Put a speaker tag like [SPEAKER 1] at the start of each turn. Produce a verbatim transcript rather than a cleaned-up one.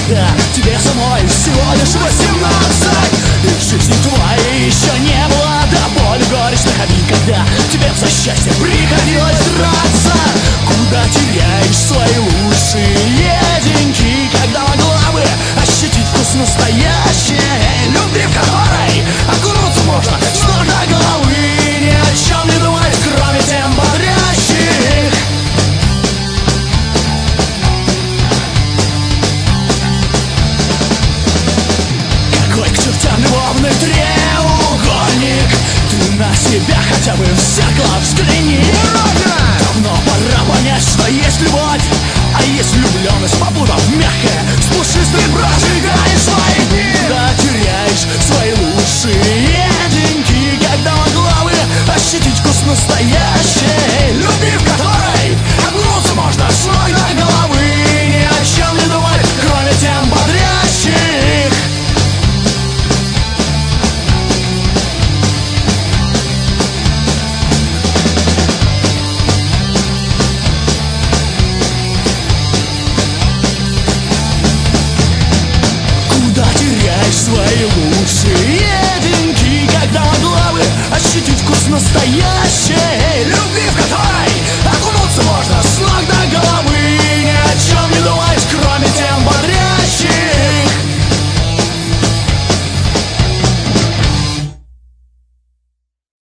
[SPEAKER 1] когда тебе самой всего лишь восемнадцать. И в жизни твоей еще не было до боли горечных обид, когда тебе за счастье приходилось драться. Куда теряешь свои лучшие деньги, когда могла бы ощутить вкус настоящей любви, в которой окунуться можно с ног до головы, ни о чем не думать, кроме тем бодрящих. Какой к чертям любовный треугольник, ты на себя хотя бы в зеркало взгляни. Давно пора понять, что есть любовь, а есть влюбленность, попутав мягкое с пушистой прожигаешь свои дни. Да теряешь свои лучшие деньги, когда могла бы ощутить вкус настоящей любви, в которой окунуться можно с ног до головы, ни о чем не думать, кроме тем бодрящих. Свои лучшие деньги, когда могла бы ощутить вкус настоящей любви, в которой